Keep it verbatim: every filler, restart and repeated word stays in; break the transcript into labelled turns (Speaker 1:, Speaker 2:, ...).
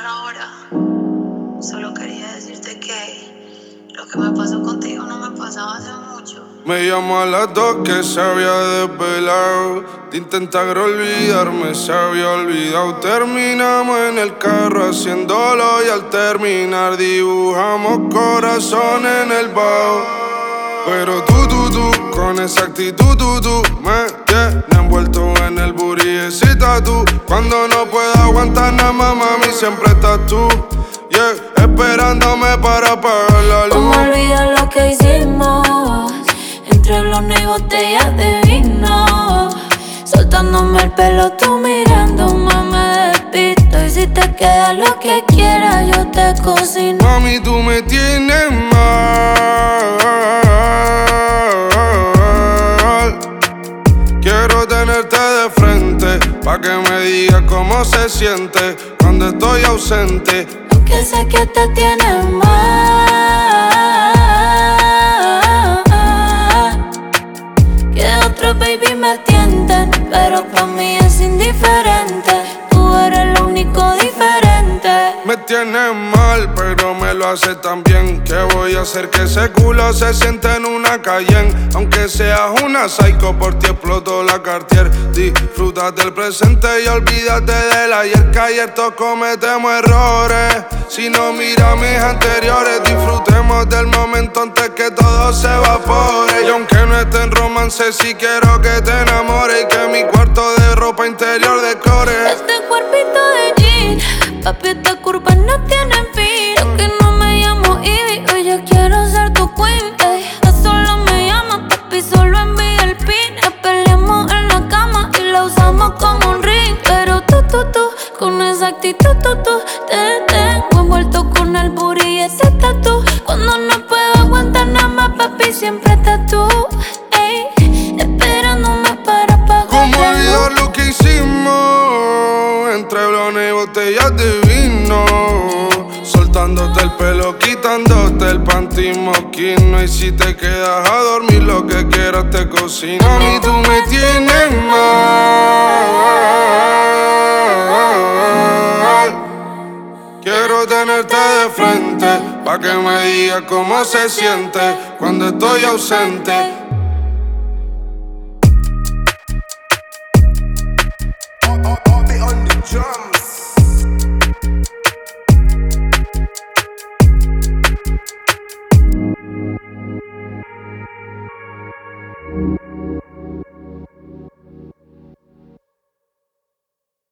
Speaker 1: ahora. Solo quería decirte que lo que me pasó contigo no me pasaba hace mucho.
Speaker 2: Me llamó a las dos que se había desvelado. De intentar olvidarme se había olvidado. Terminamos en el carro haciéndolo y al terminar dibujamos corazón en el bajo. Pero tú, tú, tú, con esa actitud, tú, tú me tienes envuelto en el booty ese tatu. Cuando no puedo aguantar nada más, mami, siempre estás tú, yeah, esperándome para apagar la luz.
Speaker 3: ¿Cómo olvidar lo que hicimos? Entre blones y botellas de vino, soltándome el pelo, tú mirándome, me despisto. Y si te queda lo que quieras, yo te cocino.
Speaker 2: Mami, tú me tienes mal. Quiero tenerte de frente, pa' que me digas cómo se siente cuando estoy ausente.
Speaker 3: Aunque sé que te tienes mal, que otros baby me tienten, pero pa' mí es indiferente. Tú eres lo único diferente.
Speaker 2: Me tienes mal, pero me lo hace tan bien. ¿Qué voy a hacer que ese culo se siente en una Cayenne? Aunque seas una psycho, por ti exploto la Cartier. Disfruta del presente y olvídate del ayer, que ayer todos cometemos errores. Si no mira mis anteriores, disfrutemos del momento antes que todo se evapore. Y aunque no esté en romance, sí quiero que te enamores y que mi cuarto de ropa interior decore
Speaker 3: este cuerpito de jean. Papi, estas curvas no tienen fin. Yo que no me llamo Ivy, hoy yo quiero ser tu queen, ey. A solo me llama, papi, solo envía el pin. Nos peleamos en la cama y la usamos como un ring. Pero tú, tú, tú, con esa actitud, tú, tú, te tengo envuelto con el booty y ese tatu. Cuando no puedo aguantar nada más, papi, siempre estás tú, ey, esperándome para apagar
Speaker 2: ¿Cómo
Speaker 3: la
Speaker 2: olvidar
Speaker 3: luz?
Speaker 2: lo que hicimos? Entre blones y botellas de vino, soltándote el pelo, quitándote el panty moquino. Y si te quedas a dormir, lo que quieras te cocino. Mami, tú me tienes mal. Quiero tenerte de frente, pa' que me digas cómo se siente cuando estoy ausente.